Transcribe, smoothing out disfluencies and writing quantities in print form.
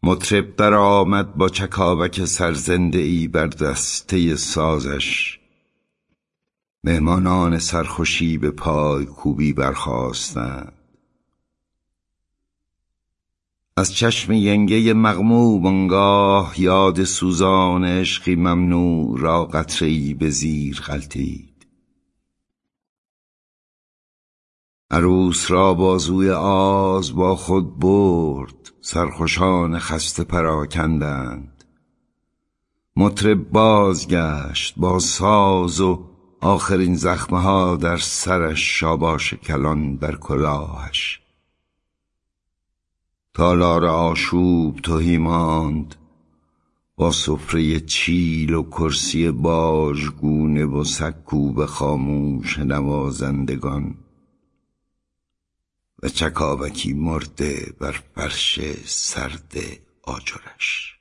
مطرب در آمد با چکاوک سرزنده ای بر دسته سازش. مهمانان سرخوشی به پای کوبی برخاستند. از چشم ینگه مغموم آنگاه یاد سوزان عشقی ممنوع را قطره‌ای به زیر غلتید. عروس را بازوی آز با خود برد، سرخوشان خسته پراکندند. مطرب بازگشت با ساز و آخرین زخمها در سرش، شاباش کلان بر کلاهش. تالار آشوب تهی ماند با سفره چیل و کرسی باژگونه و سکوب خاموش نوازندگان و چکاوکی مرده بر فرش سرد آجرش.